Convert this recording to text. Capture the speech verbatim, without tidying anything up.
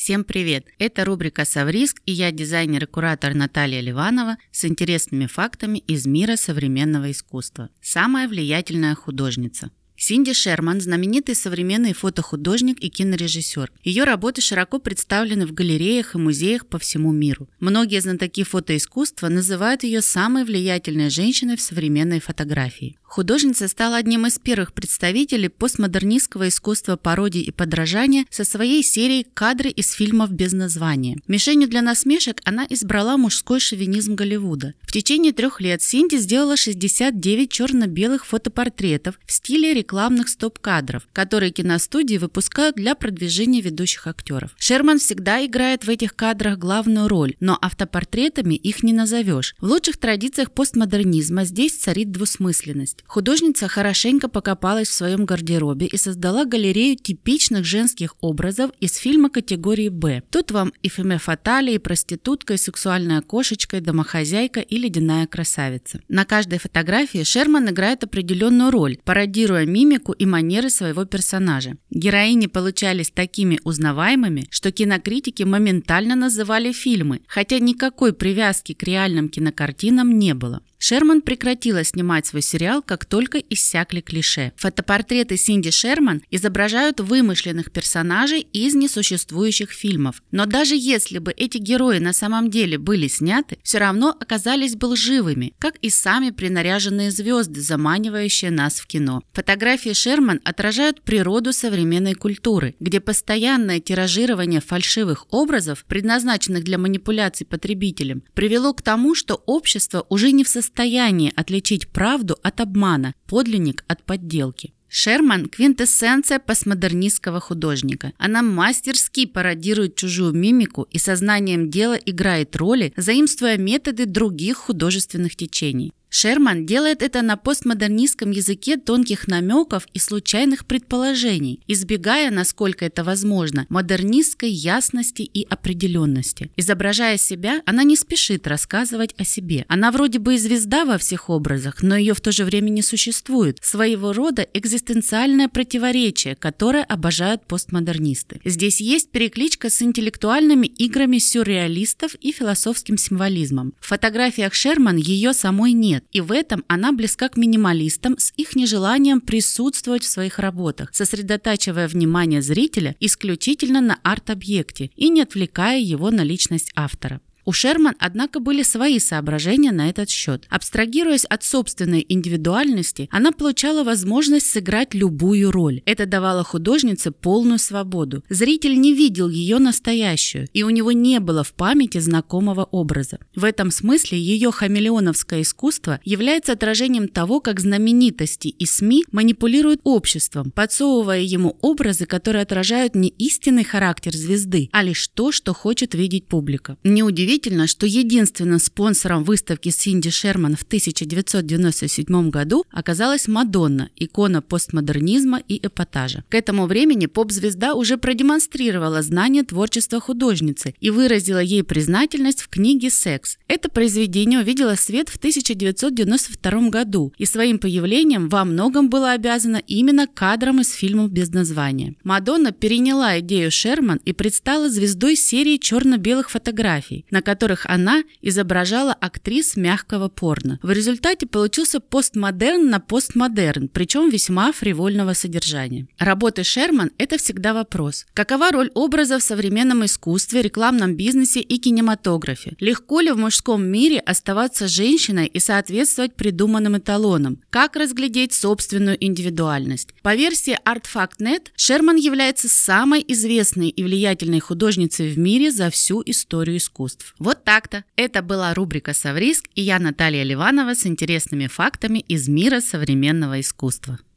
Всем привет! Это рубрика «Совриск» и я дизайнер и куратор Наталья Ливанова с интересными фактами из мира современного искусства. Самая влиятельная художница. Синди Шерман – знаменитый современный фотохудожник и кинорежиссер. Ее работы широко представлены в галереях и музеях по всему миру. Многие знатоки фотоискусства называют ее самой влиятельной женщиной в современной фотографии. Художница стала одним из первых представителей постмодернистского искусства пародии и подражания со своей серией «Кадры из фильмов без названия». Мишенью для насмешек она избрала мужской шовинизм Голливуда. В течение трех лет Синди сделала шестьдесят девять черно-белых фотопортретов в стиле рекламных стоп-кадров, которые киностудии выпускают для продвижения ведущих актеров. Шерман всегда играет в этих кадрах главную роль, но автопортретами их не назовешь. В лучших традициях постмодернизма здесь царит двусмысленность. Художница хорошенько покопалась в своем гардеробе и создала галерею типичных женских образов из фильма категории «Б». Тут вам и фemme fatale, и проститутка, и сексуальная кошечка, и домохозяйка, и ледяная красавица. На каждой фотографии Шерман играет определенную роль, пародируя мимику и манеры своего персонажа. Героини получались такими узнаваемыми, что кинокритики моментально называли фильмы, хотя никакой привязки к реальным кинокартинам не было. Шерман прекратила снимать свой сериал, как только иссякли клише. Фотопортреты Синди Шерман изображают вымышленных персонажей из несуществующих фильмов. Но даже если бы эти герои на самом деле были сняты, все равно оказались бы лживыми, как и сами принаряженные звезды, заманивающие нас в кино. Фотографии Шерман отражают природу современной культуры, где постоянное тиражирование фальшивых образов, предназначенных для манипуляций потребителем, привело к тому, что общество уже не в состоянии состоянии отличить правду от обмана, подлинник от подделки. Шерман – квинтэссенция постмодернистского художника. Она мастерски пародирует чужую мимику и сознанием дела играет роли, заимствуя методы других художественных течений. Шерман делает это на постмодернистском языке тонких намеков и случайных предположений, избегая, насколько это возможно, модернистской ясности и определенности. Изображая себя, она не спешит рассказывать о себе. Она вроде бы и звезда во всех образах, но ее в то же время не существует. Своего рода экзистенциальное противоречие, которое обожают постмодернисты. Здесь есть перекличка с интеллектуальными играми сюрреалистов и философским символизмом. В фотографиях Шерман ее самой нет. И в этом она близка к минималистам с их нежеланием присутствовать в своих работах, сосредотачивая внимание зрителя исключительно на арт-объекте и не отвлекая его на личность автора. У Шерман, однако, были свои соображения на этот счет. Абстрагируясь от собственной индивидуальности, она получала возможность сыграть любую роль. Это давало художнице полную свободу. Зритель не видел ее настоящую, и у него не было в памяти знакомого образа. В этом смысле ее хамелеоновское искусство является отражением того, как знаменитости и СМИ манипулируют обществом, подсовывая ему образы, которые отражают не истинный характер звезды, а лишь то, что хочет видеть публика. Неудивительно, что единственным спонсором выставки Синди Шерман в тысяча девятьсот девяносто седьмом году оказалась Мадонна, икона постмодернизма и эпатажа. К этому времени поп-звезда уже продемонстрировала знание творчества художницы и выразила ей признательность в книге «Секс». Это произведение увидело свет в тысяча девятьсот девяносто втором году и своим появлением во многом было обязано именно кадрам из фильмов без названия. Мадонна переняла идею Шерман и предстала звездой серии черно-белых фотографий, на которых она изображала актрис мягкого порно. В результате получился постмодерн на постмодерн, причем весьма фривольного содержания. Работы Шерман – это всегда вопрос. Какова роль образа в современном искусстве, рекламном бизнесе и кинематографе? Легко ли в мужском мире оставаться женщиной и соответствовать придуманным эталонам? Как разглядеть собственную индивидуальность? По версии Artfact точка нет, Шерман является самой известной и влиятельной художницей в мире за всю историю искусств. Вот так-то. Это была рубрика «Совриск» и я, Наталья Ливанова, с интересными фактами из мира современного искусства.